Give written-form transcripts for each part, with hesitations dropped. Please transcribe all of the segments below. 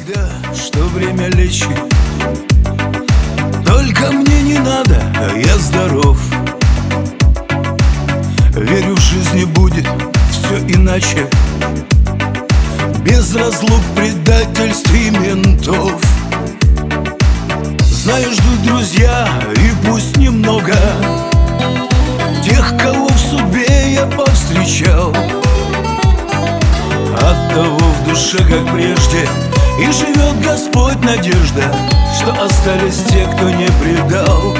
всегда, что время лечит. Только мне не надо, а я здоров. Верю, в жизни будет все иначе, без разлук, предательств и ментов. Знаю, ждут друзья, и пусть немного тех, кого в судьбе я повстречал. Оттого в душе, как прежде, и живет Господь надежда, что остались те, кто не предал.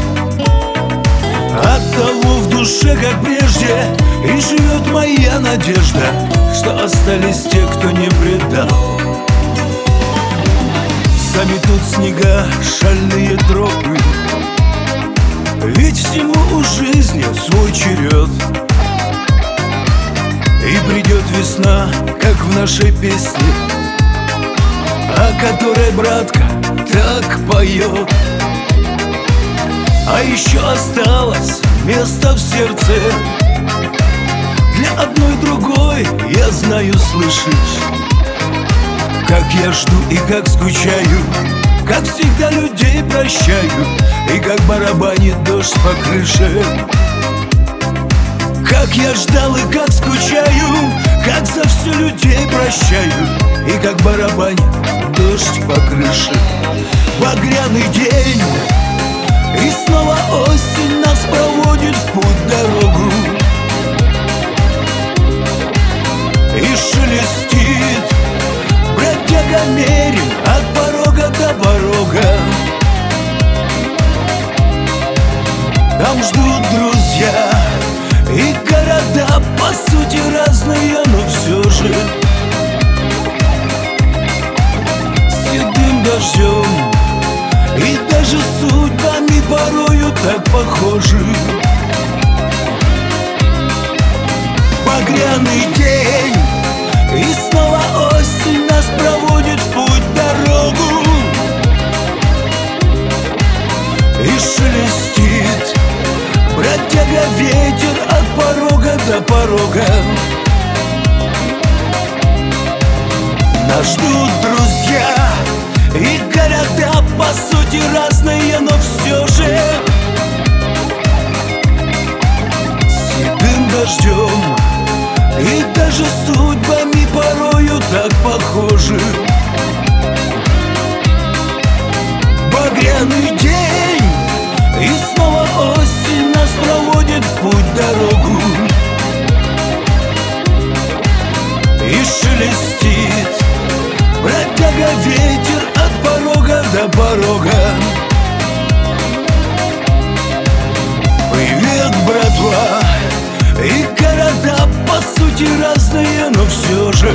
Оттого в душе, как прежде, и живет моя надежда, что остались те, кто не предал. Заметут снега шальные тропы, ведь всему у жизни свой черед. И придет весна, как в нашей песне, о которой братка так поет. А еще осталось место в сердце для одной другой, я знаю, слышишь. Как я жду и как скучаю, как всегда людей прощаю, и как барабанит дождь по крыше. Как я ждал и как скучаю, как за все людей прощаю, и как барабанит дождь по крыше. Багряный день, и снова осень нас проводит в путь дорогу. И шелестит бродяга мерин от порога до порога. Там ждут друзья и города, по сути разные, но все же седым дождем и даже судьбами порою так похожи. Багряный день, и снова осень нас проводит в путь дорогу. И шелестит бродяга ветер от порога до порога. Нас ждут друзья и города, по сути разные, но все же седым дождем и даже судьбами порою так похожи. Багряный день, и снова осень нас проводит в путь дорогу. И шелестит бродяга ветер от порога до порога. Привет, братва, и города, по сути разные, но все же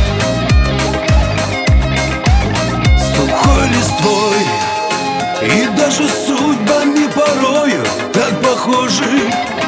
сухой листвой и даже судьбами порою так похожи.